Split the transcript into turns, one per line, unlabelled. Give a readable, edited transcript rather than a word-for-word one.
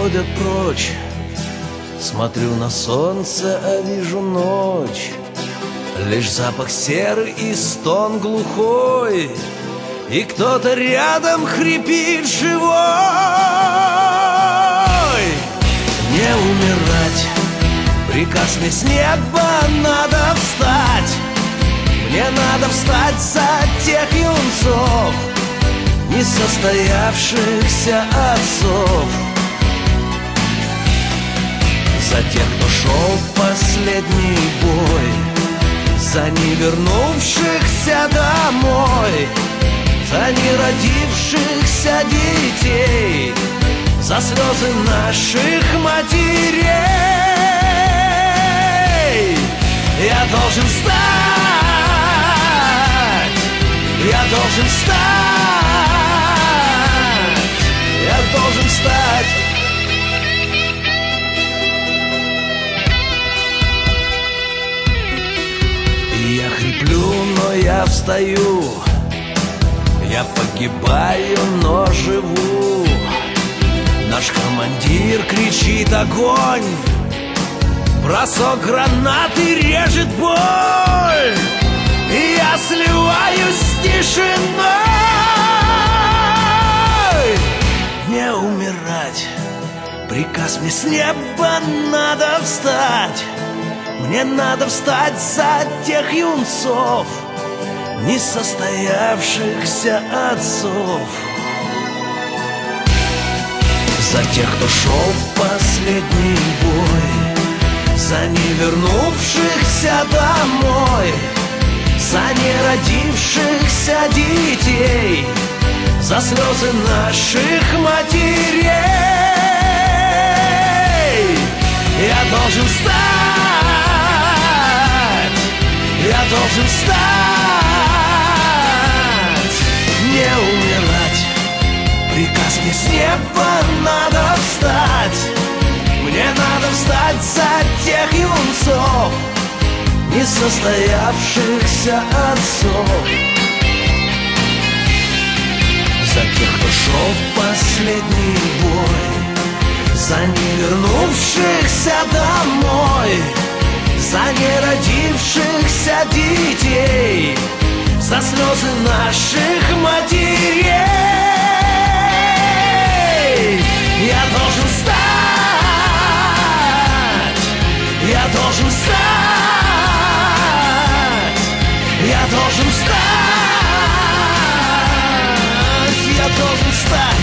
уходят прочь. Смотрю на солнце, а вижу ночь. Лишь запах серы и стон глухой, и кто-то рядом хрипит живой. Не умирать, приказ мне с неба, надо встать. Мне надо встать за тех юнцов, несостоявшихся отцов, за тех, кто шел в последний бой, за невернувшихся домой, за неродившихся детей, за слезы наших матерей. Я должен встать, я должен встать, я должен встать. Я хриплю, но я встаю, я погибаю, но живу. Наш командир кричит огонь, бросок гранаты режет боль, и я сливаюсь с тишиной. Не умирать, приказ мне с неба, надо встать. Мне надо встать за тех юнцов, несостоявшихся отцов, за тех, кто шел в последний бой, за невернувшихся домой, за неродившихся детей, за слезы наших матерей. Я должен встать, я должен встать, не умирать. Приказ мне с неба, надо встать. Мне надо встать за тех юнцов, несостоявшихся отцов, за тех, кто шел в последний бой, за невернувшихся домой, за неродившихся детей, за слезы наших матерей. Я должен встать, я должен встать, я должен встать, я должен встать.